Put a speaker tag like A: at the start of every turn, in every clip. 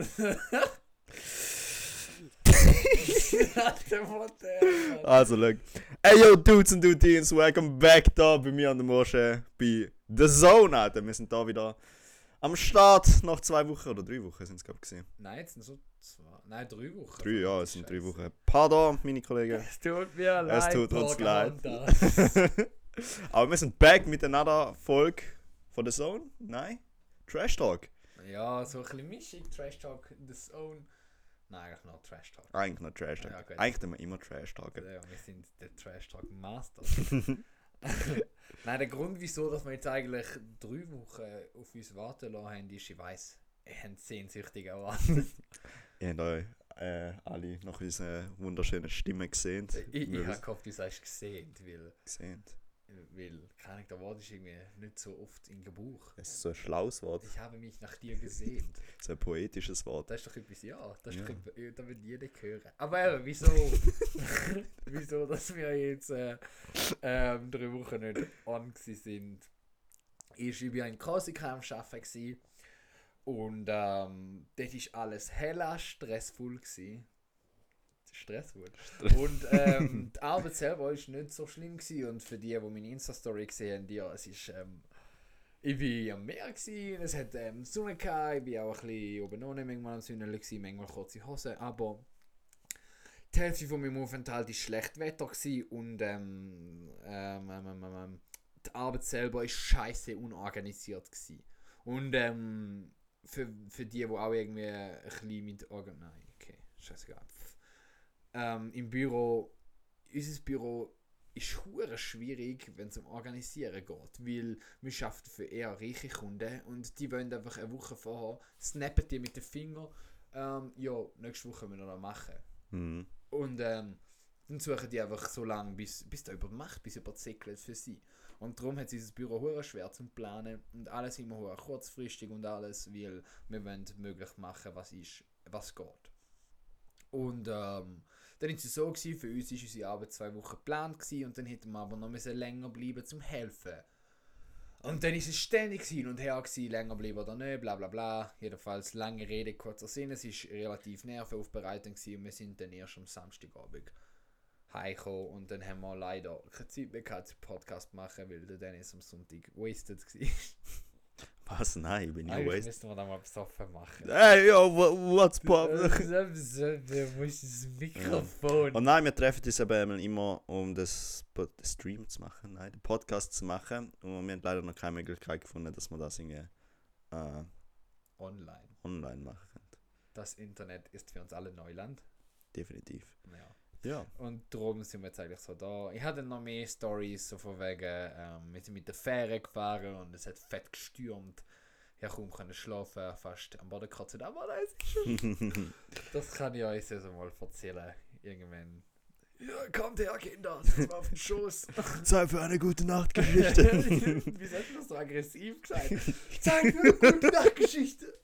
A: Also, look. Hey, yo, Dudes und Dudines, welcome back da bei mir an der Moschee bei The Zone, Alter. Wir sind da wieder am Start nach 2 Wochen oder 3 Wochen sind es, glaube ich, gewesen.
B: Nein, jetzt sind so 3 Wochen.
A: 3, ja, es sind 3 Wochen. Pardon, meine Kollegen.
B: Es tut mir leid.
A: Es tut uns leid.
B: Pocahontas.
A: Aber wir sind back mit einer Folge von The Zone. Nein, Trash Talk.
B: Ja, so ein bisschen Mischung, Trash Talk, The Zone. Nein, eigentlich noch Trash Talk.
A: Eigentlich noch Trash Talk.
B: Ja, gut.
A: Eigentlich tun wir immer Trash Talk.
B: Ja, wir sind der Trash Talk Master. Nein, der Grund, wieso dass wir jetzt eigentlich 3 Wochen auf uns warten lassen haben, ist, ich weiss, ihr habt sehnsüchtig erwartet.
A: Ihr habt euch alle nach unseren wunderschönen Stimmen gesehen.
B: Ich habe gehofft, du sagst gesehen, weil keine Ahnung, der Wort ist irgendwie nicht so oft in Gebrauch.
A: Es ist so ein schlaues Wort.
B: Ich habe mich nach dir gesehnt.
A: So ein poetisches Wort.
B: Das ist doch etwas, ja. Das ist
A: Ja.
B: doch etwas, da will jeder hören. Aber eben, wieso? Wieso, dass wir jetzt 3 Wochen nicht on sind? Ich war in Korsika am Arbeiten gewesen. Und dort war alles hella stressvoll gewesen. Stressvoll. Und die Arbeit selber war nicht so schlimm gewesen. Und für die meine Insta-Story gesehen haben, ja, es ist... ich war am Meer gewesen, es hat Sonne gehabt, ich war auch ein bisschen oben ohne, manchmal am Sünneli gewesen, manchmal kurze Hose, aber die Hälfte von meinem Aufenthalt war schlecht Wetter gewesen und die Arbeit selber war scheiße unorganisiert gewesen. Und für die auch irgendwie ein bisschen mit nein, okay, scheißegal. Im Büro, unser Büro ist hure schwierig, wenn es um Organisieren geht, weil wir arbeiten für eher reiche Kunden und die wollen einfach eine Woche vorher, snappen die mit den Fingern, ja, nächste Woche müssen wir noch machen.
A: Mhm.
B: Und dann suchen die einfach so lange, bis der übermacht, bis überzickelt für sie. Und darum hat dieses Büro hure schwer zum Planen und alles immer hure kurzfristig und alles, weil wir wollen möglich machen, was geht. Und dann war es so gewesen, für uns war unsere Arbeit 2 Wochen geplant gewesen, und dann hätten wir aber noch länger bleiben zum helfen. Und dann war es ständig hin und her gewesen, länger bleiben oder nicht, bla bla bla. Jedenfalls lange Rede, kurzer Sinn, es war relativ nervenaufbereitend gewesen und wir sind dann erst am Samstagabend heimgekommen und dann haben wir leider keine Zeit mehr gehabt, einen Podcast zu machen, weil der Dennis am Sonntag wasted war.
A: Was? Nein, ich bin nicht
B: Eigentlich
A: waste.
B: müssten wir da mal besoffen machen.
A: Hey, yo, what's pop?
B: Der muss das Mikrofon.
A: Und nein, wir treffen uns eben immer, um den Stream zu machen, den Podcast zu machen. Und wir haben leider noch keine Möglichkeit gefunden, dass wir das irgendwie online machen können.
B: Das Internet ist für uns alle Neuland.
A: Definitiv.
B: Ja. Und darum sind wir jetzt eigentlich so da. Ich hatte noch mehr Storys, so von wegen, wir sind mit der Fähre gefahren und es hat fett gestürmt. Ich konnte kaum schlafen, fast am Boden gekratzt. Aber das ist schon... Das kann ich euch also mal erzählen. Irgendwann. Ja, kommt her, Kinder, setzt mal auf den Schoß.
A: Zeit für eine gute Nachtgeschichte.
B: Wieso hast du das so aggressiv gesagt? Zeit für eine gute Nachtgeschichte.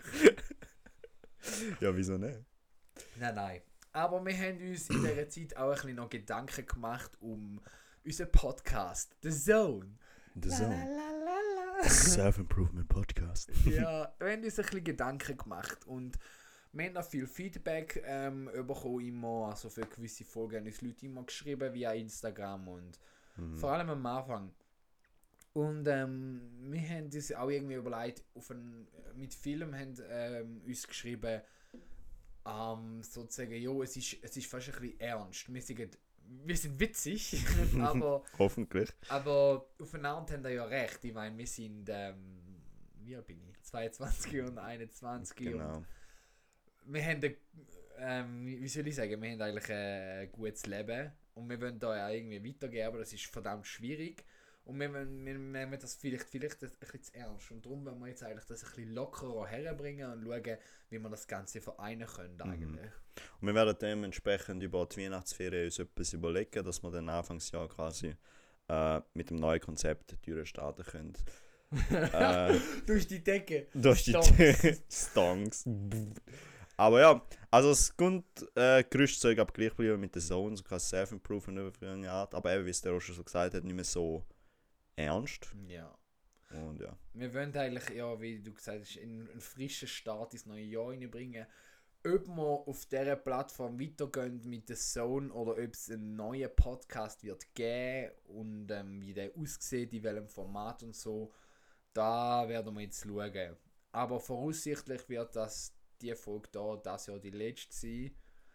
A: Ja, wieso nicht?
B: Nein. Aber wir haben uns in dieser Zeit auch ein bisschen noch Gedanken gemacht um unseren Podcast, The Zone.
A: The Zone. Self-Improvement Podcast.
B: Ja, wir haben uns ein bisschen Gedanken gemacht und wir haben auch viel Feedback bekommen immer, also für gewisse Folgen haben uns Leute immer geschrieben via Instagram und vor allem am Anfang. Und wir haben uns auch irgendwie überlegt, mit Film haben uns geschrieben, sozusagen, jo, es ist fast ein bisschen ernst. Wir sind witzig, aber...
A: Hoffentlich.
B: Aber auf eine Art haben wir ja recht. Ich meine, wir sind, wie alt bin ich? 22 und 21.
A: Genau.
B: Und wir haben, wie soll ich sagen, wir haben eigentlich ein gutes Leben. Und wir wollen da ja irgendwie weitergehen, aber das ist verdammt schwierig. Und wir nehmen das vielleicht ein bisschen zu ernst. Und darum wollen wir jetzt eigentlich das ein bisschen lockerer herbringen und schauen, wie wir das Ganze vereinen können eigentlich.
A: Und wir werden dementsprechend über die Weihnachtsferien uns etwas überlegen, dass wir dann Anfangsjahr quasi mit dem neuen Konzept die Türen starten können.
B: Durch die Decke.
A: Durch die Stonks. Aber ja, also das Grundgerüst soll gleich bleiben mit den Zones, so kein Self-Improvement über eine Art. Aber eben, wie es der auch schon so gesagt hat, nicht mehr so ernst.
B: Ja.
A: Und ja.
B: Wir wollen eigentlich, ja, wie du gesagt hast, einen frischen Start ins neue Jahr reinbringen. Ob wir auf dieser Plattform weitergehen mit The Zone oder ob es einen neuen Podcast wird geben und wie der aussieht, in welchem Format und so, da werden wir jetzt schauen. Aber voraussichtlich wird die Folge das Jahr die letzte sein.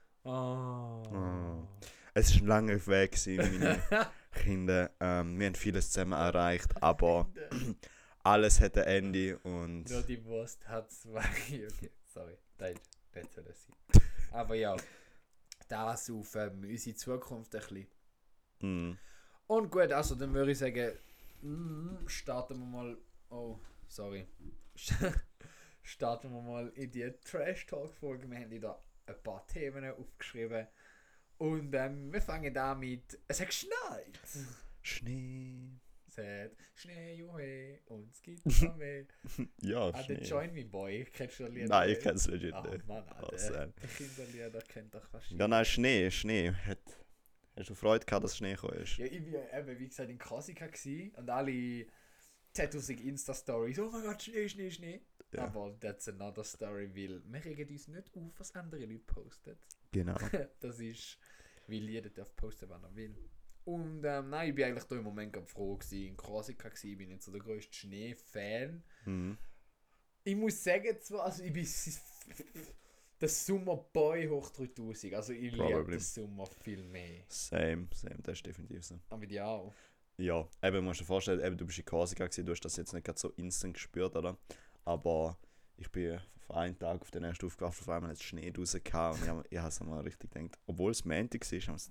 A: Oh. Es war ein langer Weg, gewesen, meine Kinder. Wir haben vieles zusammen erreicht, aber alles hat ein Ende und...
B: Nur die Wurst hat zwei. Okay, sorry. Nein, nicht soll das sein. Aber ja, das auf unsere Zukunft ein bisschen.
A: Mm.
B: Und gut, also dann würde ich sagen, starten wir mal. Oh, sorry. Starten wir mal in die Trash-Talk-Folge. Wir haben wieder ein paar Themen aufgeschrieben. Und wir fangen an mit. Es hat geschneit.
A: Schnee.
B: Es hat Schnee, Juhe, und es gibt noch mehr.
A: Ja,
B: Ah,
A: Schnee.
B: der Join Me Boy. Kennst du das Lied?
A: Nein, ich kenne es legit
B: Ach
A: nicht.
B: Mann,
A: Oh,
B: Alter.
A: sad.
B: Die Kinderlieder kennt doch fast
A: Ja, nein, Schnee. Hast du Freude gehabt, dass Schnee gekommen ist?
B: Ja, ich war eben, wie gesagt, in Korsika und alle 10.000 Insta-Stories. Oh mein Gott, Schnee, Schnee, Schnee.
A: Ja.
B: Aber that's another story, weil wir regen uns nicht auf, was andere Leute posten.
A: Genau.
B: Das ist, weil jeder darf posten, wann er will. Und nein, ich bin eigentlich da im Moment ganz froh gewesen. In Korsika gewesen, ich bin nicht so der grösste Schnee-Fan.
A: Mhm.
B: Ich muss sagen zwar, also ich bin der Sommerboy hoch 3000. Also ich liebe
A: Probably.
B: den Sommer viel mehr.
A: Same, das ist definitiv so.
B: Aber die auch.
A: Ja, eben, musst du dir vorstellen, eben, du bist in Korsika gewesen, du hast das jetzt nicht gerade so instant gespürt, oder? Aber ich bin vor einem Tag auf den ersten aufgewacht, auf einmal hat es Schnee draussen gehabt und ich habe es mal richtig gedacht, obwohl es Montag war, haben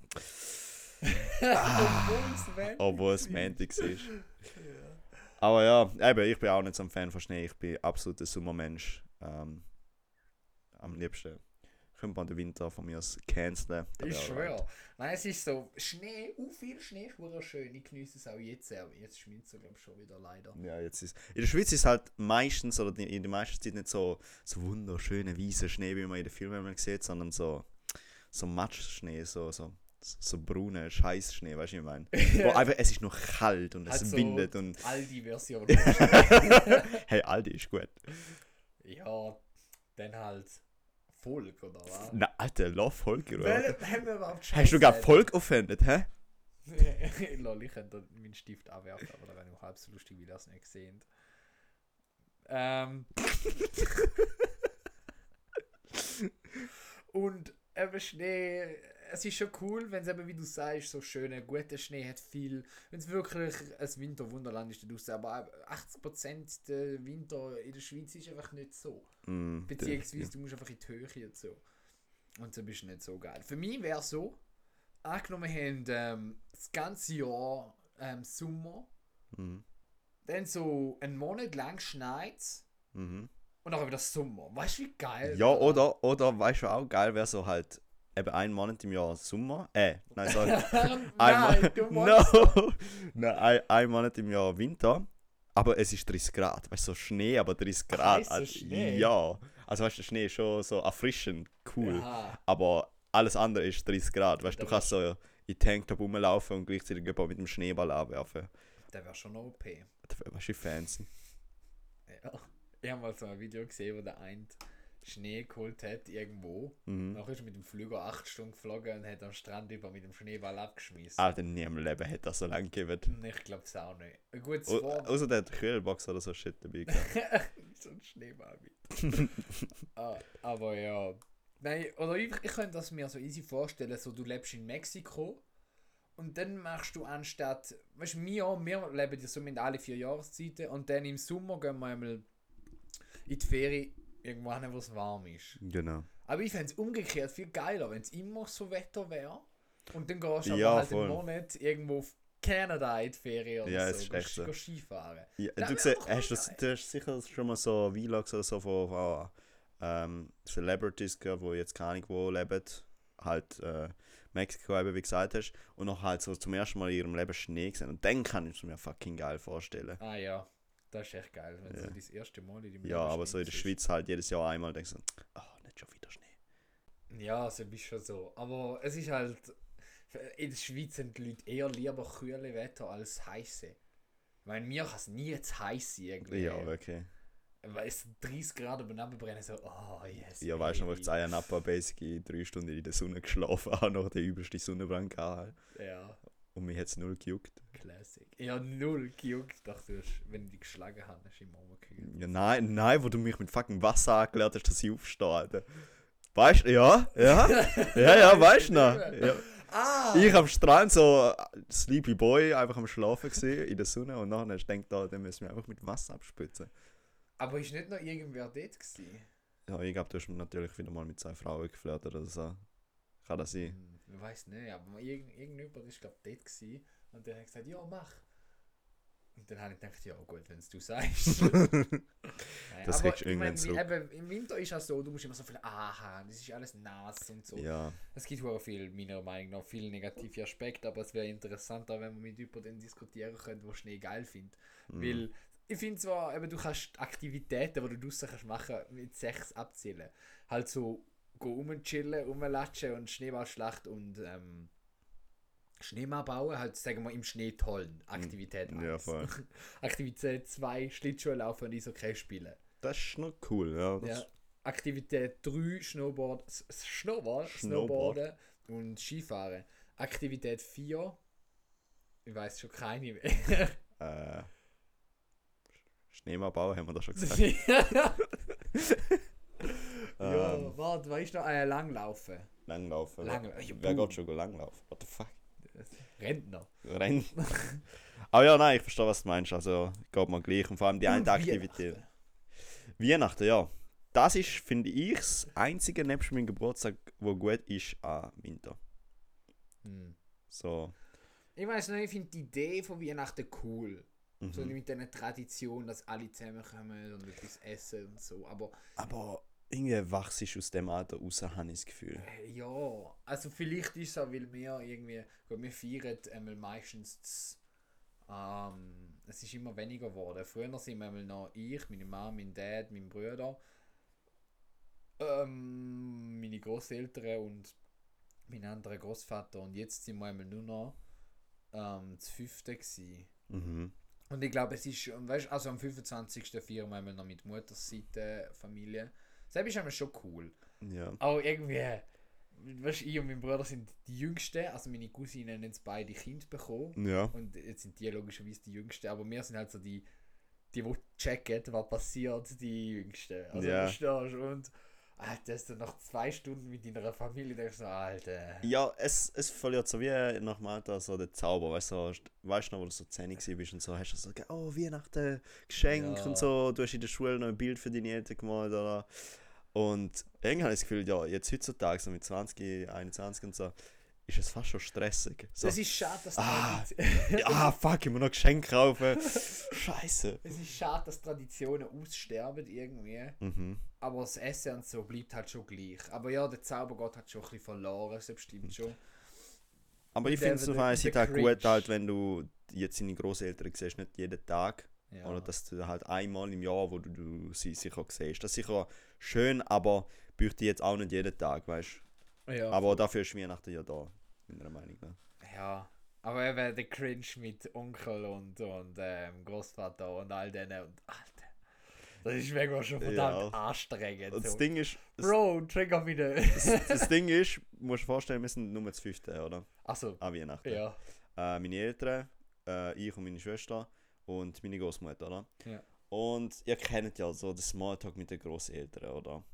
A: obwohl es Montag war. Aber ja, eben, ich bin auch nicht so ein Fan von Schnee, ich bin absolut ein Sommermensch. Am liebsten könnte man den Winter von mir aus canceln.
B: Ich schwöre. Nein, es ist so, Schnee, viel Schnee ist schön. Ich genieße es auch jetzt sehr. Jetzt schmilzt es, glaube ich, schon wieder leider.
A: Ja, jetzt ist... In der Schweiz ist es halt meistens, oder in der meisten Zeit nicht so wunderschöner, weißer Schnee, wie man in den Filmen immer sieht, sondern so Matschschnee, so brauner Scheißschnee, weißt du, was ich meine? Wo einfach, es ist noch kalt und es
B: Halt so
A: windet und...
B: Aldi-Version.
A: Hey, Aldi ist gut.
B: Ja, dann halt Volk, oder was?
A: Na, Alter, love Volker, oder?
B: Haben wir überhaupt
A: Hast du gerade Volk offended, hä?
B: Lol, ich könnte meinen Stift abwerfen, aber da wäre noch halb so lustig, wie das nicht gesehen. Und eben Schnee, es ist schon cool, wenn es eben, wie du sagst, so schöner, guter Schnee hat viel, wenn es wirklich ein Winterwunderland ist, aber 80% der Winter in der Schweiz ist einfach nicht so. Beziehungsweise du musst einfach in die Höhe und so. Und so bist du nicht so geil. Für mich wäre es so, angenommen haben das ganze Jahr Sommer, dann so einen Monat lang schneit und dann wieder Sommer. Weißt du, wie geil?
A: Ja, oder weißt du, auch geil wäre so halt eben einen Monat im Jahr Sommer. Nein, sorry.
B: Nein, du
A: Ein Monat im Jahr Winter. Aber es ist 30 Grad. Weißt du, so Schnee, aber 30 Grad.
B: Heißer Schnee?
A: Ja. Also weißt du, der Schnee ist schon so erfrischend, cool.
B: Ja.
A: Aber alles andere ist 30 Grad. Weißt du,
B: Da
A: du kannst so in Tanktop rumlaufen und gleichzeitig jemanden mit dem Schneeball abwerfen.
B: Der wäre schon OP.
A: Das wäre wahrscheinlich fancy.
B: Ja. Ich habe mal so ein Video gesehen, wo der eine Schnee geholt hat irgendwo. Nachher ist er mit dem Flüger 8 Stunden geflogen und hat am Strand über mit dem Schneeball abgeschmissen.
A: Alter, nie im Leben hätte das so lange gegeben.
B: Ich glaube es auch nicht. Ein gutes
A: Außer der hat Kühlbox oder so Shit dabei gehabt.
B: so ein Schneeball mit. Aber ja. Nein, oder ich könnte das mir so easy vorstellen, so du lebst in Mexiko und dann machst du anstatt, weißt du, wir leben ja so mit alle 4 Jahreszeiten und dann im Sommer gehen wir einmal in die Ferien irgendwo hin, wo es warm ist.
A: Genau.
B: Aber ich fände es umgekehrt viel geiler, wenn es immer so Wetter wäre und dann gehst du
A: Ja,
B: aber halt
A: voll.
B: einen Monat irgendwo auf Kanada in die Ferien oder
A: Ja,
B: so,
A: es ist echt so.
B: Skifahren.
A: Ja,
B: Das
A: du,
B: wär
A: siehst,
B: doch
A: du hast sicher schon mal so Vlogs oder so von Celebrities gehört, die jetzt keine Ahnung wo leben. Halt Mexiko, eben, wie gesagt hast. Und noch halt so zum ersten Mal in ihrem Leben Schnee gesehen. Und dann kann ich es mir fucking geil vorstellen.
B: Ah ja, das ist echt geil, wenn so das erste Mal in deinem
A: Ja,
B: Leben
A: aber so in der
B: Schnee
A: Schweiz halt jedes Jahr einmal denkst du, nicht schon wieder Schnee.
B: siehst. Ja, so bist schon so. Aber es ist halt, in der Schweiz sind die Leute eher lieber kühle Wetter als heiße. Ich meine, mir kann es nie zu heiß sein irgendwie.
A: Ja, okay.
B: Weil es 30 Grad über den brennen, so, oh yes.
A: Ja, weißt du noch, wo ich zu Ayia Basic in 3 Stunden in der Sonne geschlafen habe, noch den übelsten Sonnenbrand gehabt.
B: Ja,
A: Und mich hat es null gejuckt.
B: Classic. Ja, null gejuckt. Ich dachte, wenn ich dich geschlagen habe, hast du immer rumgekühlt.
A: Ja, nein, wo du mich mit fucking Wasser angelernt hast, dass ich aufstehe, Alter. Weißt du, ja, weißt du noch? Ja.
B: Ah!
A: Ich am Strand so Sleepy Boy einfach am Schlafen gesehen in der Sonne und nachher hast du gedacht, dann müssen wir einfach mit Wasser abspritzen.
B: Aber ist nicht noch irgendwer dort gewesen?
A: Ja, ich glaube, du hast natürlich wieder mal mit 2 Frauen geflirtet oder so. Kann das sein?
B: Ich weiß nicht, aber irgendjemand war, glaube ich, dort gewesen und der hat gesagt, ja, mach. Und dann habe ich gedacht, ja gut, wenn es du sagst.
A: Das
B: aber
A: kriegst du irgendwann zurück.
B: eben, im Winter ist es so, du musst immer so viel haben, das ist alles nass und so.
A: Ja,
B: Es gibt auch viel, meiner Meinung nach, viele negative Aspekte, aber es wäre interessanter, wenn wir mit jemandem diskutieren können, der Schnee geil findet. Weil ich finde zwar, eben, du kannst Aktivitäten, die du draussen kannst machen, mit 6 abzählen. Halt so, rumchillen, rumlatschen und Schneeballschlacht und Schneemann bauen, halt sagen wir im Schnee tollen. Aktivität 1.
A: Ja, voll.
B: Aktivität 2, Schlittschuh laufen und Eishockey spielen.
A: Das ist noch cool, ja.
B: Ja. Aktivität 3, Snowboarden und Skifahren. Aktivität 4, ich weiß schon keine mehr.
A: Schneemann bauen, haben wir das schon gesagt.
B: Ja, warte, weißt du noch? Langlaufen.
A: Langlaufen.
B: Ja,
A: Wer
B: boom.
A: geht schon langlaufen? What the fuck?
B: Rentner.
A: Rennen. Aber ja, nein, ich verstehe, was du meinst. Also, geht mir gleich. Und vor allem die eine Aktivität. Weihnachten, ja. Das ist, finde ich, das einzige nebst meinem Geburtstag, wo gut ist an Winter. So.
B: Ich weiß nicht, ich finde die Idee von Weihnachten cool. So
A: Mhm.
B: mit dieser Tradition, dass alle zusammenkommen und etwas essen und so. Aber
A: Aber irgendwie wachst du aus dem Alter raus, habe ich das Gefühl.
B: ja, also vielleicht ist es auch, weil wir irgendwie, gut, wir feiern einmal meistens es ist immer weniger geworden. Früher sind wir einmal noch ich, meine Mom, mein Dad, mein Bruder, meine Großeltern und mein anderer Großvater und jetzt sind wir einmal nur noch das 5. gewesen.
A: Mhm.
B: Und ich glaube, es ist, weißt, also am 25. feiern wir einmal noch mit Mutterseite Familie. Das ist einmal schon cool.
A: Ja.
B: Aber irgendwie, weißt, ich und mein Bruder sind die Jüngsten, also meine Cousinen haben jetzt beide Kinder bekommen.
A: Ja.
B: Und jetzt sind die logischerweise die Jüngsten, aber wir sind halt so die checken, was passiert, die Jüngsten. Also
A: Ja.
B: verstehst du? Und dass du nach 2 Stunden mit deiner Familie denkst, so, Alter.
A: Ja, es verliert so wie nach dem Alter so den Zauber, weißt du, weißt du noch, wo du so 10 bist und so, hast du so, oh, Weihnachten, Geschenk
B: Ja.
A: und so, du hast in der Schule noch ein Bild für deine Eltern gemalt, oder? Und irgendwie habe ich das Gefühl, ja, jetzt heutzutage, so mit 20, 21 und so, ist es fast schon stressig. So,
B: Es ist schade, dass
A: fuck, ich muss noch Geschenke kaufen. Scheiße.
B: es ist schade, dass Traditionen aussterben irgendwie.
A: Mhm.
B: Aber das Essen und so bleibt halt schon gleich. Aber ja, der Zauber geht halt schon ein bisschen verloren, das stimmt schon.
A: Aber ich
B: Und
A: finde es auf
B: der-
A: einer
B: der
A: Seite auch
B: Cringe.
A: gut, halt, wenn du jetzt deine Großeltern siehst, nicht jeden Tag.
B: Ja.
A: Oder dass du halt einmal im Jahr, wo du sie sicher siehst. Das ist sicher schön, aber bräuchte ich jetzt auch nicht jeden Tag, weißt du?
B: Ja,
A: Aber dafür ist Weihnachten ja da, meiner Meinung nach.
B: ja. Aber eben der Cringe mit Onkel und Großvater und all denen und Alter. Das ist mega schon verdammt
A: Ja.
B: anstrengend.
A: Und das
B: So.
A: Ding ist,
B: Bro, trigger mich nicht.
A: das Ding ist, musst du dir vorstellen, wir sind nur das 5., oder?
B: Achso,
A: An Weihnachten.
B: ja.
A: Meine Eltern, ich und meine Schwester und meine Großmutter, oder?
B: Ja.
A: Und ihr kennt ja so den Smalltalk mit den Großeltern, oder?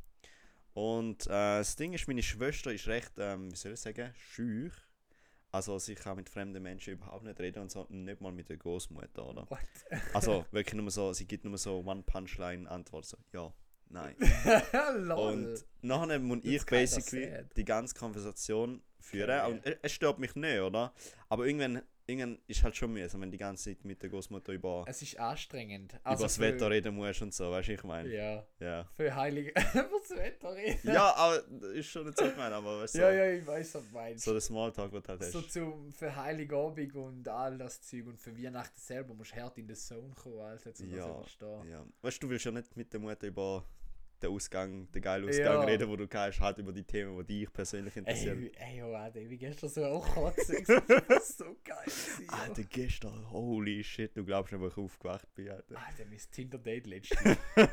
A: Und das Ding ist, meine Schwester ist recht, wie soll ich sagen, schüch. Also sie kann mit fremden Menschen überhaupt nicht reden und so, nicht mal mit der Großmutter, oder?
B: What?
A: Also wirklich nur so, sie gibt nur so One-Punchline-Antwort, so ja, nein.
B: Lol.
A: Und nachher muss ich
B: That's kinda
A: basically
B: sad.
A: die ganze Konversation führen.
B: Okay.
A: Und es stört mich nicht, oder? Aber irgendwann ist halt schon mühsam, wenn du die ganze Zeit mit der Großmutter über
B: Es ist anstrengend.
A: über das Wetter reden musst und so, weißt du, ich meine.
B: Ja.
A: Ja.
B: Für Heilige. Was das Wetter reden.
A: Ja, aber das ist schon nicht so gemein, aber weißt du,
B: Ja, ja, ich weiß, was du meinst.
A: so der Smalltalk wird halt
B: So
A: echt.
B: für Heiligabend und all das Zeug und für Weihnachten selber musst du hart in den Zone kommen, Alter, um das zu
A: Ja,
B: verstehen.
A: ja. Weißt du, du willst ja nicht mit der Mutter über den geilen Ausgang reden, wo du kannst, halt über die Themen, die dich persönlich interessieren.
B: Ey, wie gestern so auch kotzen. Das ist so geil.
A: Alter, gestern, holy shit, du glaubst nicht, wo ich aufgewacht bin, Alter.
B: Alter, mein Tinder-Date letztens.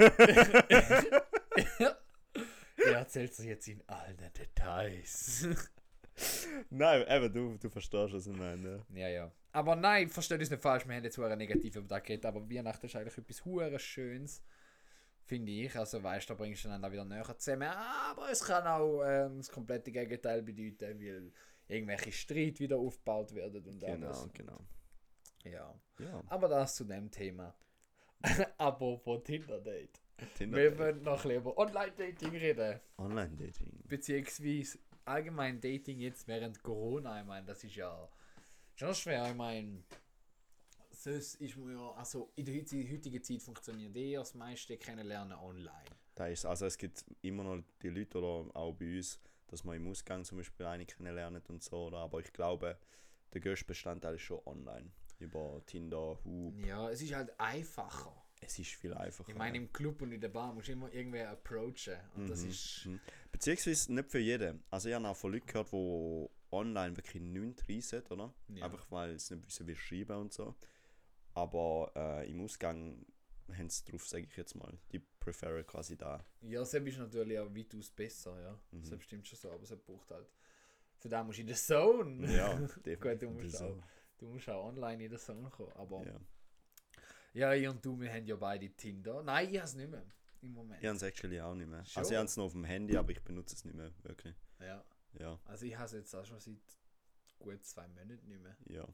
B: Er erzählt sich jetzt in allen Details.
A: Nein, eben, du verstehst, was ich meine.
B: Ja. Aber nein, versteht uns nicht falsch, wir haben jetzt hure negativ über das geredet, aber Weihnachten ist eigentlich etwas hure Schönes, finde ich. Also weißt du, da bringst du dann auch wieder näher zusammen. Aber es kann auch das komplette Gegenteil bedeuten, weil irgendwelche Streit wieder aufgebaut werden und alles.
A: Genau.
B: Ja.
A: Ja.
B: Aber das zu dem Thema. Apropos Tinder-Date.
A: Tinder
B: Wir wollen noch ein bisschen über Online-Dating reden.
A: Online-Dating.
B: Beziehungsweise allgemein Dating jetzt während Corona. Ich meine, das ist ja schon schwer. Ich meine, sonst ist man ja, also in der heutigen Zeit funktioniert das meiste Kennenlernen online.
A: Also es gibt immer noch die Leute oder auch bei uns, dass man im Ausgang zum Beispiel eine kennenlernen und so, oder? Aber ich glaube, der größte Bestandteil ist schon online. Über Tinder, Hub.
B: Ja, es ist halt einfacher.
A: Es ist viel einfacher.
B: Ich meine, im Club und in der Bar musst du immer irgendwer approachen. Und das ist...
A: Beziehungsweise nicht für jeden. Also ich habe auch von Leuten gehört, die online wirklich nichts reissen, oder?
B: Ja.
A: Einfach weil sie nicht wissen, wie schreiben und so. Aber im Ausgang haben sie drauf, sage ich jetzt mal. Die preferen quasi da.
B: Ja, selbst ist natürlich auch weitaus besser, ja. Das stimmt schon so, aber es braucht halt... Für da musst du in der Zone.
A: Ja, definitiv.
B: Gut, du musst auch online in der Zone kommen, aber...
A: Ja.
B: Ja, ich und du, wir haben ja beide Tinder. Nein, ich habe es nicht mehr im Moment.
A: Ich habe es actually auch nicht mehr.
B: Schon?
A: Also ich habe es noch auf dem Handy, aber ich benutze es nicht mehr, wirklich. Ja.
B: Also ich habe es jetzt auch schon seit gut 2 Monaten nicht mehr.
A: Ja.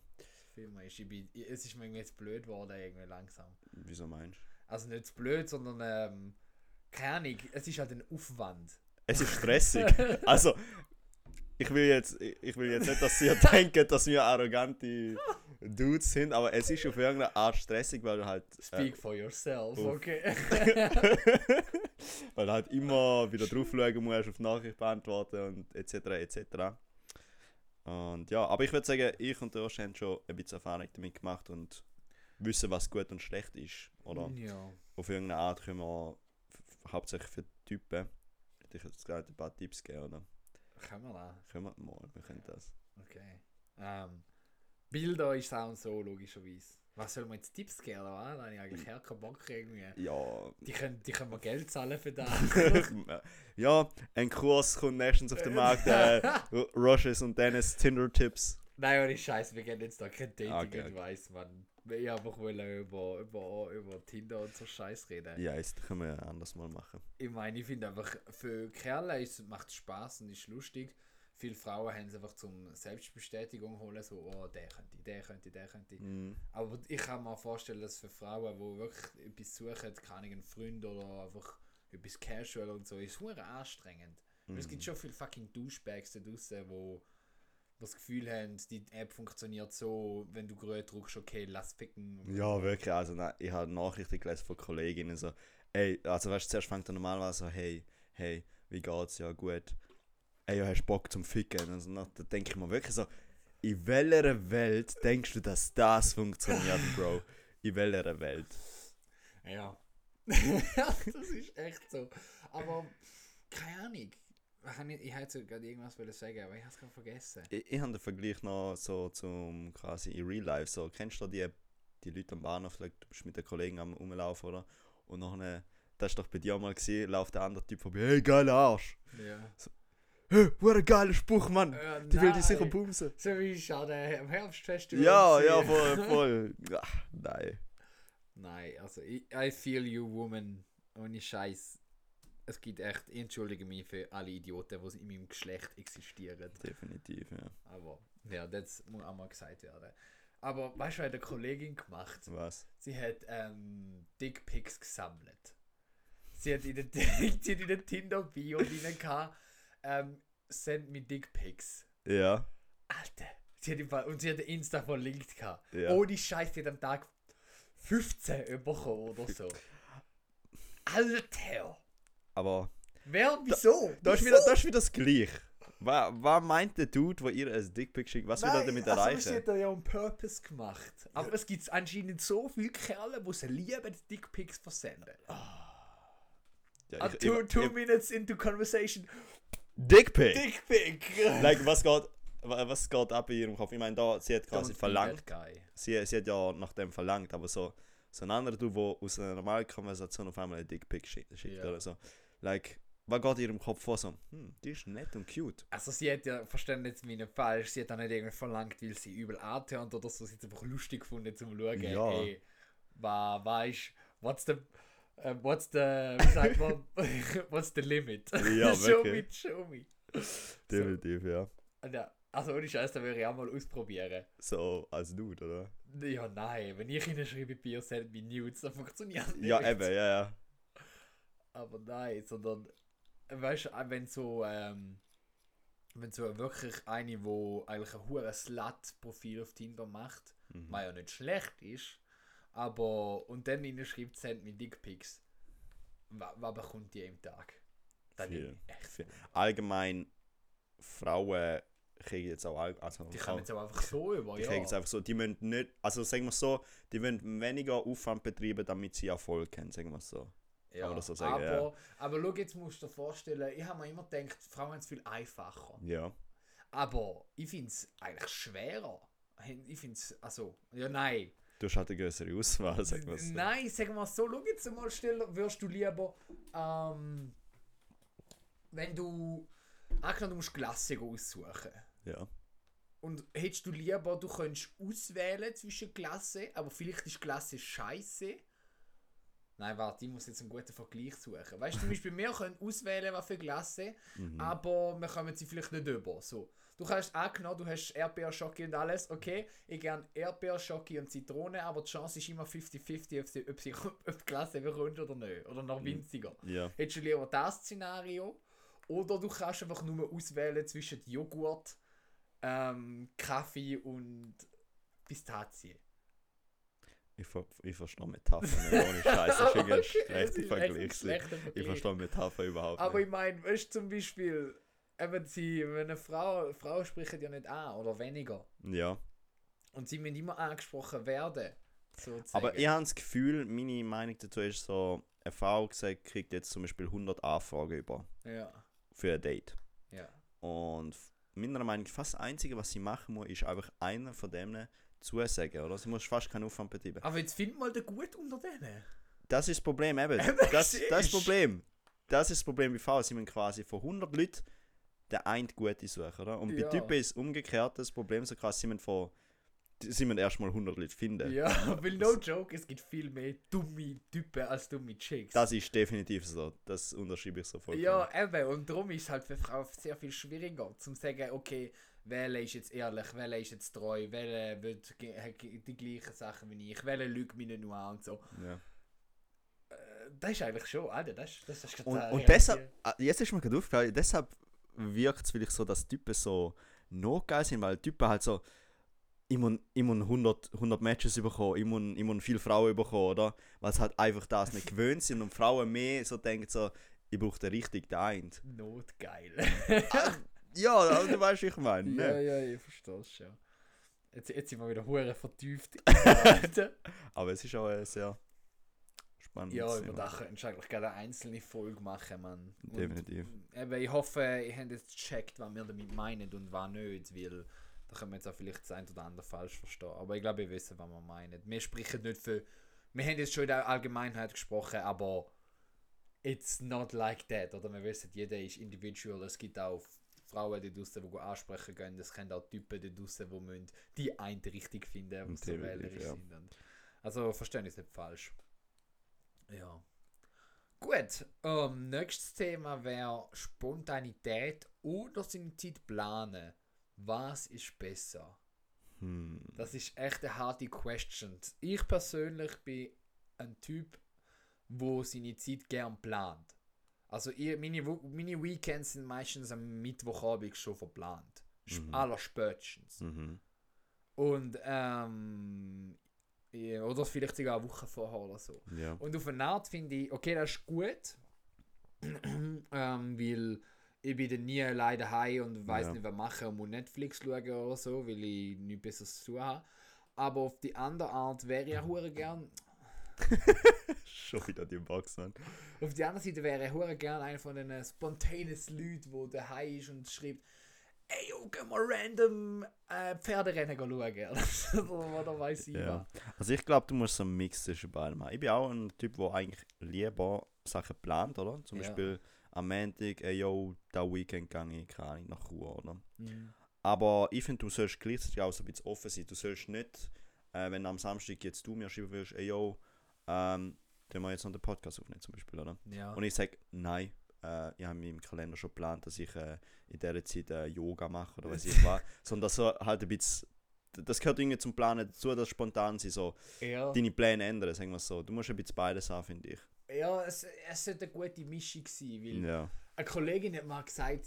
B: Es ist mir irgendwie jetzt blöd geworden, irgendwie langsam.
A: Wieso meinst du?
B: Also nicht zu blöd, sondern keine Ahnung, es ist halt ein Aufwand.
A: Es ist stressig. Also, ich will jetzt nicht, dass ihr denkt, dass wir arrogante Dudes sind, aber es ist auf irgendeine Art stressig, weil du halt...
B: Speak for yourself, okay?
A: weil du halt immer wieder drauf schauen musst, auf Nachricht beantworten und etc. Und ja, aber ich würde sagen, ich und der Roche haben schon ein bisschen Erfahrung damit gemacht und wissen, was gut und schlecht ist, oder?
B: Ja.
A: Auf irgendeine Art können wir hauptsächlich für Typen, hätte ich jetzt gerade ein paar Tipps geben, oder?
B: Können wir da?
A: Können wir können das.
B: Okay. Bilder ist auch so, logischerweise. Was soll man jetzt Tipps geben, oder was? Da habe ich eigentlich keinen Bock irgendwie.
A: Ja.
B: Die können mir Geld zahlen für das.
A: Ja, ein Kurs kommt nächstens auf den Markt. Roches und Dennis Tinder-Tipps.
B: Nein, ohne Scheiß, wir gehen jetzt da kein
A: Okay.
B: Dating-Advice, Mann. Ich einfach über Tinder und so Scheiß reden.
A: Ja, das können wir anders mal machen.
B: Ich meine, ich finde einfach, für Kerle macht es Spaß und ist lustig. Viele Frauen haben es einfach zum Selbstbestätigung holen, so, oh, der könnte. Aber ich kann mir vorstellen, dass für Frauen, die wirklich etwas suchen, keine einen Freund oder einfach etwas casual und so, ist es anstrengend. Weil es gibt schon viele fucking Douchebags da draussen, die das Gefühl haben, die App funktioniert so, wenn du gerade drückst, okay, lass ficken.
A: Ja, wirklich. Also, ich habe Nachrichten gelesen von Kolleginnen so, ey, also weißt du, zuerst fängt er normalerweise so, hey, wie geht's? Ja, gut. Ey, ja, hast du Bock zum Ficken? Also, da denke ich mir wirklich so, in welcher Welt denkst du, dass das funktioniert, Bro? In welcher Welt?
B: Ja. Das ist echt so. Aber, keine Ahnung. Ich hätte gerade irgendwas sagen, aber ich habe es gerade vergessen.
A: Ich habe den Vergleich noch so zum quasi in Real Life. So, kennst du die Leute am Bahnhof, du bist mit den Kollegen am Rumlaufen, oder? Und nachher, das war doch bei dir mal gesehen, läuft der andere Typ vorbei, hey, geiler Arsch!
B: Ja.
A: So, hey, what ein geiler Spruch, Mann! Die will dich sicher bumsen!
B: So wie schade am Herbstfestival.
A: Ja, voll! Ach, nein.
B: Nein, also I feel you, woman. Ohne Scheiß. Es gibt echt, ich entschuldige mich für alle Idioten, die in meinem Geschlecht existieren.
A: Definitiv, ja.
B: Aber ja, das muss auch mal gesagt werden. Aber weißt du, was hat eine Kollegin gemacht?
A: Was?
B: Sie hat Dickpics gesammelt. Sie hat in der Tinder-Bio drin gehabt, send me Dickpics.
A: Ja.
B: Alter. Sie hat den Insta verlinkt gehabt.
A: Ja.
B: Ohne Scheiß, die hat am Tag 15 bekommen oder so. Alter!
A: Aber
B: Wieso?
A: das ist wieder das Gleiche. Was meint der Dude, der ihr ein Dickpic schickt? Was will er damit erreichen?
B: Das hat er ja on purpose gemacht. Aber es gibt anscheinend so viele Kerle, die sie lieben, die Dickpics versenden.
A: Ja,
B: two minutes into conversation.
A: Dickpic!
B: Dickpic!
A: Like, was geht ab in ihrem Kopf? Ich meine, da, sie hat quasi
B: Don't be
A: verlangt.
B: that guy.
A: Sie hat ja nach dem verlangt, aber so ein anderer Dude, der aus einer normalen Konversation auf einmal einen Dickpic schickt
B: Ja.
A: oder so. Like, was geht in ihrem Kopf vor? So, die ist nett und cute.
B: Also sie hat ja, verstehen jetzt mich nicht falsch, sie hat auch nicht irgendwie verlangt, weil sie übel antönt oder so, sie hat es einfach lustig gefunden zum Schauen,
A: Ja.
B: ey, weißt, what's the, wie sagt man, what's the limit?
A: Ja,
B: show
A: wirklich.
B: me.
A: Definitiv, ja.
B: Ja, also ohne Scheiß, da würde ich auch mal ausprobieren.
A: So als Dude, oder?
B: Ja, nein, wenn ich ihnen schreibe, bei ihr send me nudes, dann funktioniert das nicht.
A: Ja, eben, ja.
B: Aber nein, sondern, weißt du, wenn so wirklich eine, wo eigentlich ein hohes Slut-Profil auf Tinder macht, was ja nicht schlecht ist, aber, und dann ihnen schreibt, send me Dickpics, was bekommt die im Tag? Das
A: Viel.
B: ist echt
A: Viel. Allgemein, Frauen kriegen jetzt auch, also
B: Die kommen jetzt auch einfach so über,
A: die
B: ja.
A: kriegen es einfach so, die müssen nicht, also sagen wir so, die wollen weniger Aufwand betreiben, damit sie Erfolg haben, sagen wir so.
B: Ja,
A: Kann man das so sagen,
B: aber schau, jetzt musst du dir vorstellen, ich habe mir immer gedacht, Frauen haben es viel einfacher.
A: Ja.
B: Aber ich finde es eigentlich schwerer. Ich finde es, also, ja nein.
A: Du hast halt eine größere Auswahl, sagen wir so.
B: Nein, sagen wir so, schau jetzt mal stellen, würdest du lieber, wenn du, angenommen du musst Klasse aussuchen.
A: Ja.
B: Und hättest du lieber, du könntest auswählen zwischen Klasse, aber vielleicht ist Klasse scheiße. Nein, warte, ich muss jetzt einen guten Vergleich suchen. Weißt du, zum Beispiel, wir können auswählen, was für Klasse, aber wir kommen sie vielleicht nicht über. So. Du kannst angenommen, du hast Erdbeer, Schoki und alles, okay, ich gerne Erdbeer, Schoki und Zitrone, aber die Chance ist immer 50-50, ob die Klasse bekommt oder nicht. Oder noch winziger.
A: Ja.
B: Hättest du lieber das Szenario? Oder du kannst einfach nur auswählen zwischen Joghurt, Kaffee und Pistazie.
A: Ich verstehe Metaphern nicht, ohne Scheiß. Das ist irgendwie ein schlechter Vergleich.
B: Schlechter
A: Ich verstehe Metaphern überhaupt
B: Aber
A: nicht.
B: ich meine, weißt du, zum Beispiel, wenn eine Frau spricht ja nicht an oder weniger.
A: Ja.
B: Und sie müssen immer angesprochen werden. Sozusagen.
A: Aber ich habe das Gefühl, meine Meinung dazu ist so, eine Frau gesagt, kriegt jetzt zum Beispiel 100 Anfragen über
B: Ja,
A: für ein Date.
B: ja.
A: Und meiner Meinung nach fast das Einzige, was sie machen muss, ist einfach einer von denen zusagen, oder? Sie muss fast keinen Aufwand betreiben.
B: Aber jetzt find mal den gut unter denen.
A: Das ist das Problem, eben. Das ist das Problem. Das ist das Problem bei Frauen. Sie müssen quasi von 100 Leuten den einen Guten suchen, oder? Und
B: Ja.
A: bei Typen ist umgekehrt das Problem so krass, sie müssen erstmal 100 Leute finden.
B: Ja, weil no joke, es gibt viel mehr dumme Typen als dumme Chicks.
A: Das ist definitiv so. Das unterschreibe ich so vollkommen.
B: Ja, eben. Und darum ist es halt für Frauen sehr viel schwieriger, zum sagen, okay, welcher ist jetzt ehrlich, welcher ist jetzt treu, welcher hat die gleichen Sachen wie ich, welcher lügt mich nicht nur an und so.
A: Ja.
B: Das ist eigentlich schon, Alter, das ist
A: Und deshalb, jetzt ist mir gerade aufgefallen, deshalb wirkt es vielleicht so, dass Typen so notgeil sind, weil Typen halt so, ich muss 100 Matches bekommen, ich muss viele Frauen bekommen, oder? Weil sie halt einfach das nicht gewöhnt sind und Frauen mehr so denken so, ich brauche den richtigen einen.
B: Notgeil.
A: Ja, aber du weißt, wie ich meine.
B: Ja,
A: Ne?
B: ja, ich verstehe es schon. Jetzt sind wir wieder hure vertieft.
A: Aber es ist auch sehr spannend.
B: Ja, über das könntest du eigentlich gerne eine einzelne Folge machen, Mann. Und,
A: Definitiv.
B: eben, ich hoffe, ihr habt jetzt gecheckt, was wir damit meinen und was nicht, weil da können wir jetzt auch vielleicht das ein oder andere falsch verstehen. Aber ich glaube, ihr wisst, was wir meinen. Wir sprechen nicht für... Wir haben jetzt schon in der Allgemeinheit gesprochen, aber it's not like that. Oder wir wissen, jeder ist individual. Es gibt auch Frauen, die draussen, die ansprechen können. Es können auch Typen, die draussen, die einen richtig finden, die so wählerisch sind. Und also verstehen ist nicht falsch. Ja. Gut, nächstes Thema wäre Spontanität oder seine Zeit planen. Was ist besser? Das ist echt eine harte Question. Ich persönlich bin ein Typ, der seine Zeit gern plant. Also meine Weekends sind meistens am Mittwochabend schon verplant. Allerspätestens. Und oder vielleicht sogar eine Woche vorher oder so.
A: Ja.
B: Und auf eine Art finde ich, okay, das ist gut, weil ich bin dann nie alleine daheim und weiss nicht, was machen und muss Netflix schauen oder so, weil ich nichts Besseres zu tun habe. Aber auf die andere Art wäre ich auch gern
A: Schon wieder die Box, Mann.
B: Auf der anderen Seite wäre ich gerne einer von den spontanes Leuten, der daheim ist und schreibt, ey, yo, gehen wir random Pferderennen schauen. Oder weiss ich
A: Ja.
B: was.
A: Also ich glaube, du musst so einen Mix zwischen beidem haben. Ich bin auch ein Typ, der eigentlich lieber Sachen plant, oder? Zum
B: Ja.
A: Beispiel am Montag, ey, yo, da Weekend gehe ich, keine Ahnung, nach Chur, oder?
B: Mhm.
A: Aber ich finde, du sollst gleichzeitig auch so ein bisschen offen sein. Du sollst nicht, wenn am Samstag jetzt du mir schreiben willst, ey, yo, den wir jetzt noch den Podcast aufnehmen, zum Beispiel, oder?
B: Ja.
A: Und ich sage, nein, ich habe mir im Kalender schon geplant, dass ich in dieser Zeit Yoga mache oder weiß ich was. Sondern so halt ein bisschen, das gehört irgendwie zum Planen dazu, dass spontan sein, so
B: Ja.
A: deine Pläne ändern, sagen wir es so. Du musst ein bisschen beides haben, finde ich.
B: Ja, es sollte eine gute Mischung sein, weil
A: Ja.
B: eine Kollegin hat mal gesagt,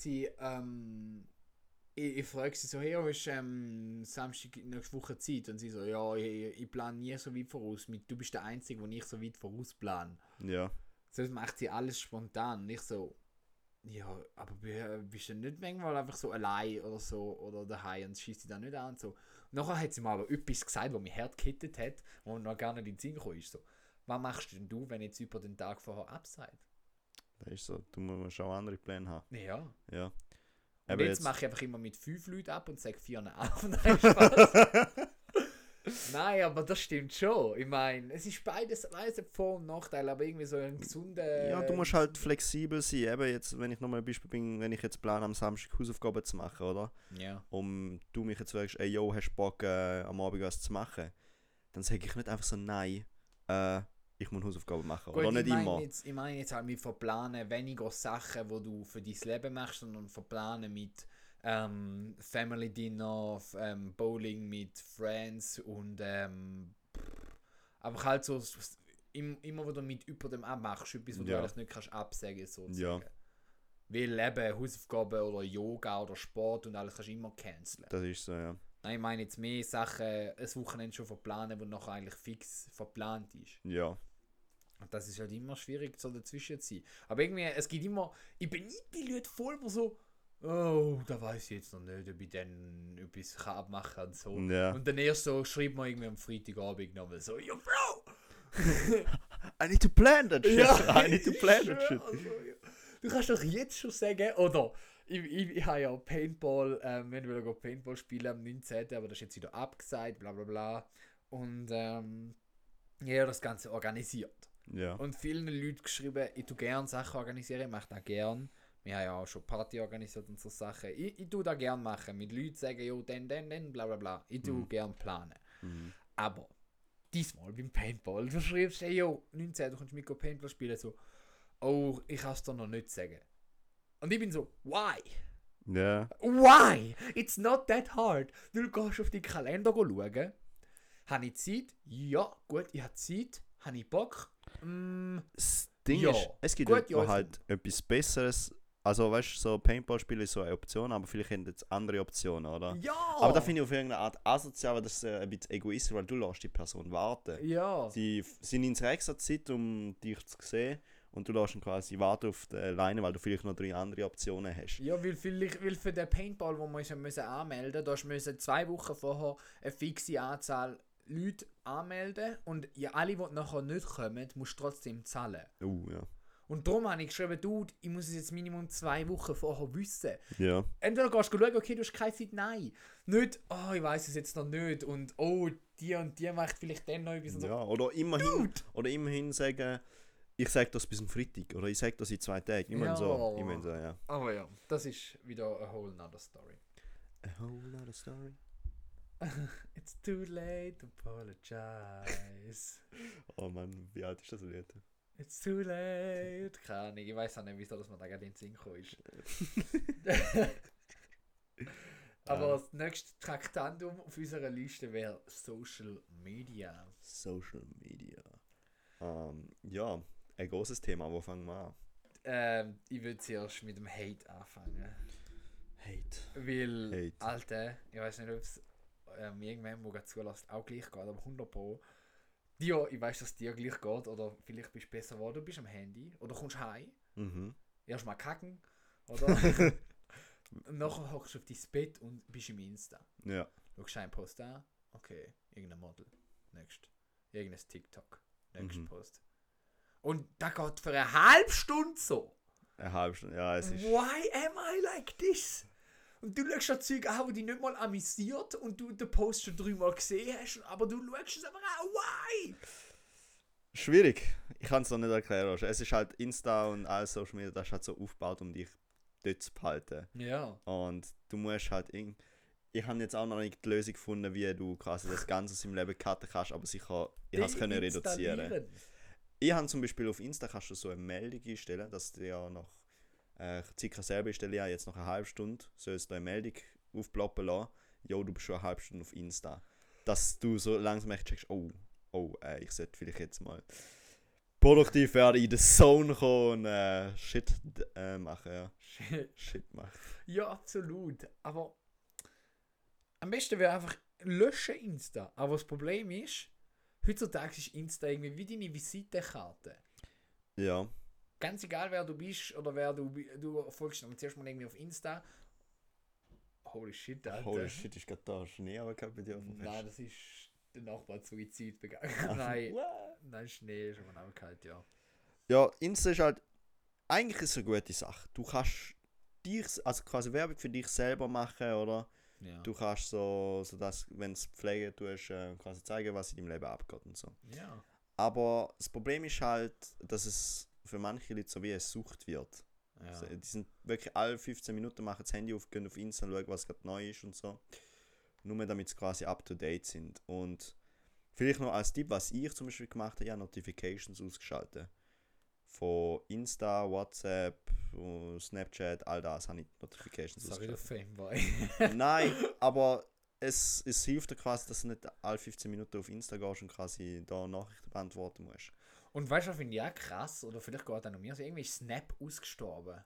B: ich frage sie so, hey, hast du Samstag nächste Woche Zeit? Und sie so, ja, ich plane nie so weit voraus. Du bist der Einzige, der nicht so weit voraus plane.
A: Ja.
B: Sonst macht sie alles spontan. Und ich so, ja, aber bist du nicht manchmal einfach so allein oder so oder daheim und schießt sie dann nicht an und so. Und nachher hat sie mir aber etwas gesagt, was mich hart gekittet hat, wo mir noch gar nicht in den Sinn gekommen ist. So, was machst denn du, wenn jetzt über den Tag vorher abseid?
A: Das ist so. Du musst auch andere Pläne haben.
B: Ja.
A: Ja.
B: Und
A: Aber
B: jetzt mache ich einfach immer mit 5 Leuten ab und sage 4 ab. Nein, Spaß. Nein, aber das stimmt schon. Ich meine, es ist beides, weiss nicht, Vor- und Nachteil, aber irgendwie so ein gesunder...
A: Ja, du musst halt flexibel sein. Eben jetzt, wenn ich nochmal ein Beispiel bin, wenn ich jetzt plane, am Samstag Hausaufgaben zu machen, oder?
B: Ja.
A: Du mich jetzt fragst, ey, yo, hast du Bock, am Abend was zu machen? Dann sage ich nicht einfach so, nein, ich muss Hausaufgaben machen.
B: Gut,
A: oder nicht immer.
B: Ich meine jetzt halt mit verplanen weniger Sachen, die du für dein Leben machst, sondern verplanen mit Family Dinner, Bowling mit Friends und einfach halt so immer wieder mit über dem abmachst, etwas, was du
A: Ja.
B: eigentlich nicht kannst absagen, sozusagen.
A: Ja.
B: Weil eben Hausaufgaben oder Yoga oder Sport und alles kannst du immer canceln.
A: Das ist so, ja.
B: Nein, ich meine jetzt mehr Sachen, ein Wochenende schon verplanen, wo nachher eigentlich fix verplant ist.
A: Ja.
B: Und das ist halt immer schwierig, so dazwischen zu sein. Aber irgendwie, es gibt immer, ich bin nicht die Leute voll, wo so, oh, da weiß ich jetzt noch nicht, ob ich dann etwas kann abmachen kann und so.
A: Ja.
B: Und dann erst so schreibt man irgendwie am Freitagabend nochmal so, yo, Bro!
A: I need to plan that shit. I need to plan
B: ich
A: that shit.
B: schwör, also, ja. Du kannst doch jetzt schon sagen, oder ich habe ja Paintball, wir wollen Paintball spielen am 19., aber das ist jetzt wieder abgesagt, bla bla bla. Und ja, das Ganze organisiert.
A: Ja.
B: Und vielen Leuten geschrieben, ich tue gerne Sachen organisieren, ich mache das gerne. Wir haben ja auch schon Party organisiert und so Sachen. Ich tue das gerne machen. Mit Leuten sagen, jo, den, bla bla bla. Ich tue gerne planen.
A: Mhm.
B: Aber diesmal beim Paintball, du schreibst, hey, jo, 19, du kannst mit Paintball spielen, so, oh, ich kann es dir noch nicht sagen. Und ich bin so, why?
A: Ja.
B: Why? It's not that hard. Du gehst auf die Kalender schauen. Habe ich Zeit? Ja, gut, ich habe Zeit. Habe ich Bock?
A: Das Ding
B: Ja.
A: ist, es gibt
B: Gut,
A: Leute,
B: ja,
A: die halt etwas Besseres. Also, weißt du, so Paintball-Spiel ist so eine Option, aber vielleicht haben jetzt andere Optionen, oder?
B: Ja!
A: Aber da finde ich auf irgendeine Art asozial, weil das ist ein bisschen egoistisch, weil du lässt die Person warten.
B: Ja.
A: Sie nimmt sich extra Zeit, um dich zu sehen, und du lässt ihn quasi warten auf der Leine, weil du vielleicht noch 3 andere Optionen hast.
B: Ja, weil für den Paintball, wo wir uns müssen anmelden mussten, da müssen 2 Wochen vorher eine fixe Anzahl Leute anmelden und ja, alle, die nachher nicht kommen, musst du trotzdem zahlen.
A: Ja.
B: Und darum habe ich geschrieben, du, ich muss es jetzt Minimum 2 Wochen vorher wissen.
A: Ja.
B: Entweder gehst du schauen, okay, du hast keine Zeit, nein. Nicht, oh, ich weiß es jetzt noch nicht und oh, die und die macht vielleicht dann noch etwas und so.
A: Ja, oder immerhin sagen, ich sage das bis am Freitag, oder ich sage das in 2 Tagen. Immerhin
B: Ja.
A: so. Immerhin so, ja.
B: Aber ja, das ist wieder a whole nother story.
A: A whole lot of story.
B: It's too late to apologize.
A: Oh Mann, wie alt ist das Lied?
B: It's too late. Keine Ahnung, ich weiß auch nicht, wieso dass man da gerade in den Sinn gekommen ist. Aber das nächste Traktandum auf unserer Liste wäre Social Media.
A: Social Media. Ja, ein großes Thema. Wo fangen wir an?
B: Ich würde zuerst mit dem Hate anfangen.
A: Hate.
B: Weil,
A: Hate.
B: Alter, ich weiß nicht, ob es irgendwann, der gerade zulässt, auch gleich geht, aber 100 Pro. Dir, ich weiß, dass es dir gleich geht, oder vielleicht bist du besser geworden, du bist am Handy, oder kommst heim,
A: Mhm.
B: erst mal kacken, oder? Und nachher hockst du auf dein Bett und bist im Insta.
A: Ja.
B: Schaust einen Post an, okay, irgendein Model, next. Irgendein TikTok, next
A: Mhm.
B: Post. Und das geht für eine halbe Stunde so.
A: Eine halbe Stunde, ja, es ist...
B: Why am I like this? Und du schaust das Zeug an, wo dich nicht mal amüsiert und du den Post schon 3-mal gesehen hast, aber du schaust es einfach an. Why?
A: Schwierig. Ich kann es noch nicht erklären. Es ist halt Insta und alles Social Media, das ist halt so aufgebaut, um dich dort zu behalten.
B: Ja.
A: Und du musst halt ich habe jetzt auch noch nicht die Lösung gefunden, wie du quasi das Ganze im Leben cutten kannst, aber sicher, ich habe es können reduzieren. Ich habe zum Beispiel auf Insta kannst du so eine Meldung einstellen, dass du ja nach circa selber stelle ja jetzt noch eine halbe Stunde, sollst du eine Meldung aufploppen lassen, jo, du bist schon eine halbe Stunde auf Insta. Dass du so langsam echt checkst, ich sollte vielleicht jetzt mal produktiv werden, in den Zone kommen und Shit machen, ja. Shit machen.
B: Ja, absolut. Aber am besten wäre einfach löschen Insta. Aber das Problem ist, heutzutage ist Insta irgendwie wie deine Visitenkarte.
A: Ja.
B: Ganz egal, wer du bist oder wer du folgst, aber zuerst mal irgendwie auf Insta. Holy shit, Alter.
A: Holy shit, ist gerade da Schnee aber bei dir auf dem Fenster.
B: Nein, das ist der Nachbar Suizid begangen. Nein, Schnee ist aber auch kalt, ja.
A: Ja, Insta ist halt, eigentlich ist es eine gute Sache. Du kannst also quasi Werbung für dich selber machen, oder?
B: Ja.
A: Du kannst so dass, wenn du es pflegen tust, quasi zeigen, was in deinem Leben abgeht und so.
B: Ja.
A: Aber das Problem ist halt, dass es für manche Leute so wie eine Sucht wird.
B: Ja.
A: Also, die sind wirklich alle 15 Minuten, machen das Handy auf, gehen auf Insta, schauen, was gerade neu ist und so. Nur damit sie quasi up to date sind. Und vielleicht noch als Tipp, was ich zum Beispiel gemacht habe, ja, Notifications ausgeschaltet. Von Insta, WhatsApp, Snapchat, all das habe ich Notifications
B: Sorry, der
A: ausgeschaltet.
B: Fameboy.
A: Nein, aber es hilft dir quasi, dass du nicht alle 15 Minuten auf Insta gehst und quasi da Nachrichten beantworten musst.
B: Und weißt du, was finde ich auch krass? Oder vielleicht geht es auch noch mir. Also irgendwie ist Snap ausgestorben.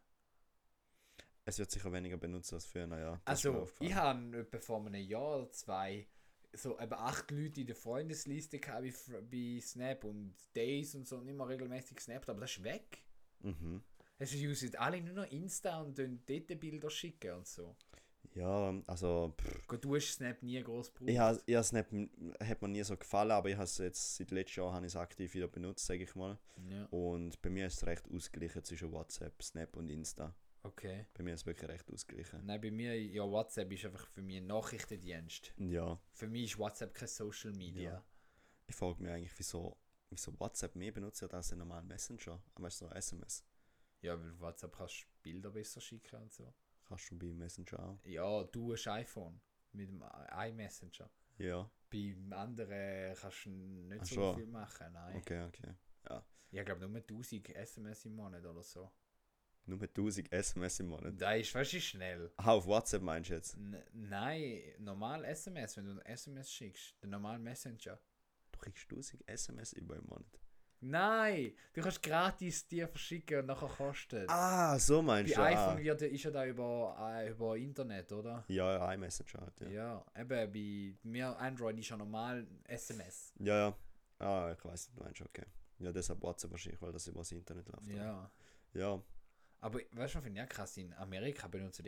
A: Es wird sicher weniger benutzt als früher, ja. Das ist mir
B: Also,
A: aufgefallen.
B: ich habe etwa vor einem Jahr oder 2 so etwa 8 Leute in der Freundesliste gehabt bei Snap und Days und so und immer regelmäßig gesnappt, aber das ist weg.
A: Mhm.
B: Es usen alle nur noch Insta und dann dort Bilder schicken und so.
A: Ja, also
B: Gut, du hast Snap nie groß gebraucht.
A: ich Snap hat mir nie so gefallen, aber ich habe es jetzt seit letztem Jahr habe ich es aktiv wieder benutzt, sage ich mal.
B: Ja,
A: Und bei mir ist es recht ausgeglichen zwischen WhatsApp, Snap und Insta.
B: okay.
A: Bei mir ist es wirklich recht ausgeglichen.
B: Nein, bei mir, ja, WhatsApp ist einfach für mich ein Nachrichtendienst.
A: Ja,
B: Für mich ist WhatsApp kein Social Media.
A: Ja. ich frage mich eigentlich, wieso WhatsApp mehr benutzt als ein normaler Messenger, aber so SMS.
B: Ja, weil WhatsApp kannst du Bilder besser schicken und so.
A: Kannst du bei Messenger auch.
B: Ja, du hast iPhone mit dem iMessenger.
A: Ja,
B: Beim anderen kannst du nicht
A: Ach
B: so
A: schon.
B: viel machen, nein.
A: okay. Ja.
B: Ich glaube nur 1000 SMS im Monat oder so.
A: Nur 1000 SMS im Monat.
B: Da ist fast schnell.
A: Auf WhatsApp meinst du jetzt?
B: Nein, normal SMS, wenn du ein SMS schickst, der normale Messenger.
A: Du kriegst 1000 SMS über im Monat.
B: Nein, du kannst gratis dir verschicken und nachher kostet.
A: Ah, so meinst
B: Bei
A: du.
B: iPhone ist ja da über Internet, oder?
A: Ja, iMessage halt, ja.
B: Ja, eben bei mir Android ist ja normal SMS.
A: Ja. Ah, ich weiß, du meinst, okay. Ja, deshalb WhatsApp wahrscheinlich, weil das über das Internet läuft.
B: Ja.
A: Ja.
B: Aber weißt du, was finde ich ja krass, in Amerika benutzen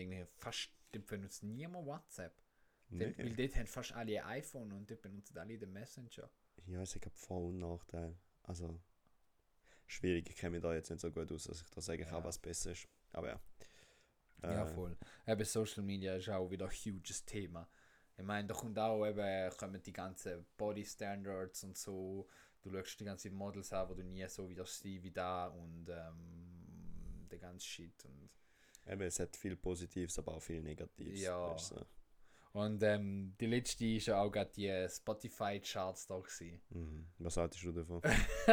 B: niemand WhatsApp.
A: Nee.
B: Weil dort haben fast alle ein iPhone und dort benutzen alle den Messenger.
A: Ja, es gibt Vor- und Nachteile. Also, schwierig, ich kenne mich da jetzt nicht so gut aus, dass ich da sagen kann,
B: Ja.
A: was besser ist. Aber ja.
B: Ja, voll. Eben Social Media ist auch wieder ein huges Thema. Ich meine, da kommen die ganzen Body Standards und so. Du schaust die ganzen Models an, wo du nie so wieder siehst wie da und der ganze Shit. Und
A: Eben, es hat viel Positives, aber auch viel Negatives.
B: Ja.
A: Weißt du?
B: Und die letzte ist ja auch gerade die Spotify-Charts da gewesen.
A: Mhm. Was haltest du davon?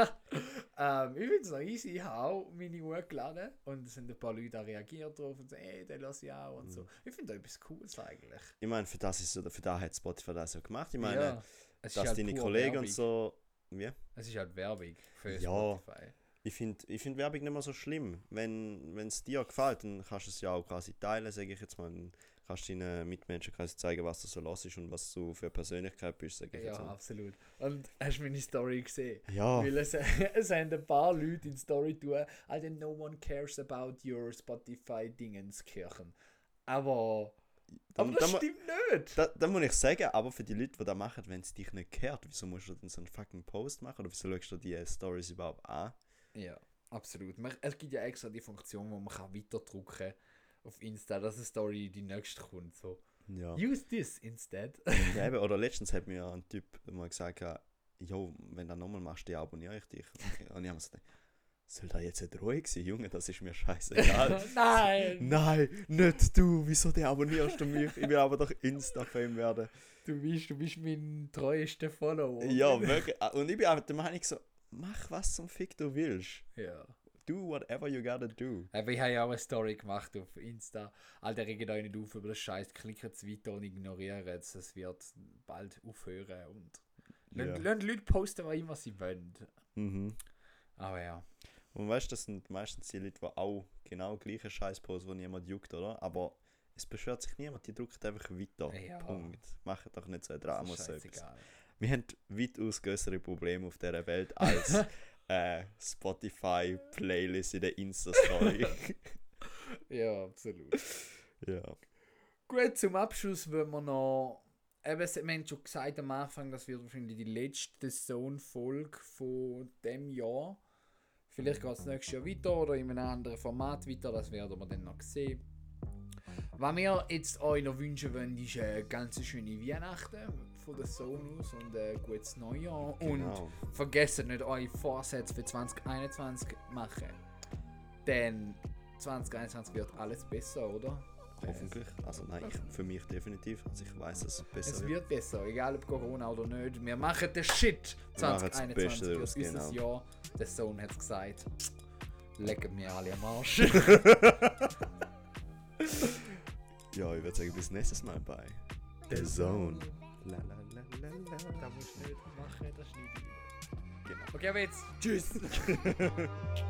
B: Ich finde es noch easy, ich habe auch meine Uhr geladen und es sind ein paar Leute da reagiert drauf und so, den lasse ich auch und so. Ich finde da etwas Cooles eigentlich.
A: Ich meine, für das hat Spotify das ja gemacht. Ich meine,
B: Ja, es ist
A: dass
B: halt
A: deine
B: pure
A: Kollegen
B: Werbung.
A: und so. Wie?
B: Es ist halt Werbung für
A: Ja.
B: Spotify.
A: Ich find Werbung nicht mehr so schlimm. Wenn es dir gefällt, dann kannst du es ja auch quasi teilen, sage ich jetzt mal. Dann kannst du deinen Mitmenschen quasi zeigen, was du so los ist und was du für eine Persönlichkeit bist, sage ich
B: Ja,
A: jetzt mal.
B: absolut. Und hast du meine Story gesehen?
A: Ja,
B: Weil es haben ein paar Leute in die Story tun, Alter, no one cares about your Spotify-Dingenskirchen. Aber das
A: dann
B: stimmt nicht.
A: Da muss ich sagen, aber für die Leute, die das machen, wenn es dich nicht kehrt, wieso musst du dann so einen fucking Post machen oder wieso schaust du die Stories überhaupt an?
B: Ja, absolut. Es gibt ja extra die Funktion, wo man kann weiterdrücken kann auf Insta, dass eine Story die nächste kommt. So.
A: Ja.
B: Use this instead.
A: Ja, eben, oder letztens hat mir ein Typ mal gesagt, jo, wenn du das nochmal machst, dann abonniere ich dich. Und ich habe mir so gedacht, soll das jetzt eine Drohung sein, Junge? Das ist mir scheißegal.
B: Nein!
A: Nein, nicht du. Wieso abonnierst du mich? Ich will aber doch Insta-Fame werden.
B: Du bist mein treuester Follower.
A: Ja, wirklich. Und ich bin einfach der Meinung so, mach was zum Fick du willst.
B: Ja.
A: Do whatever you gotta do.
B: Aber ich habe ja auch eine Story gemacht auf Insta. Alter, regt euch nicht auf über das Scheiß. Klickt es weiter und ignoriert es. Es wird bald aufhören. Und lasst Leute posten, was immer sie wollen.
A: Mhm.
B: Aber ja.
A: Und weißt du, das sind meistens die Leute, die auch genau gleiche Scheiß posten, wo niemand juckt, oder? Aber es beschwert sich niemand, die drücken einfach weiter.
B: Ja.
A: Punkt. Macht doch nicht so ein Drama.
B: Das ist scheißegal.
A: Wir haben weitaus größere Probleme auf dieser Welt als Spotify-Playlist in der Insta-Story.
B: Ja, absolut.
A: Ja.
B: Gut, zum Abschluss wollen wir noch. Eben, wir haben schon gesagt am Anfang, das wird wahrscheinlich die letzte Zone-Folge von dem Jahr. Vielleicht geht es nächstes Jahr weiter oder in einem anderen Format weiter, das werden wir dann noch sehen. Was wir jetzt euch noch wünschen wollen, ist eine ganz schöne Weihnachten von der Zone aus und ein gutes Neujahr.
A: Genau.
B: Und vergesst nicht, eure Vorsätze für 2021 machen. Denn 2021 wird alles besser, oder?
A: Hoffentlich. Also nein, für mich definitiv. Also ich weiß, dass es besser
B: Es wird besser, egal ob Corona oder nicht. Wir machen den Shit. 2021 wird unser Jahr. Der Sohn hat es gesagt. Lecken mir alle am Arsch.
A: Ja, ich würde sagen, bis nächstes Mal bei The Zone.
B: La la la la la. Da musst du nicht machen, das schneide ich.
A: Genau.
B: Okay, aber jetzt. Tschüss.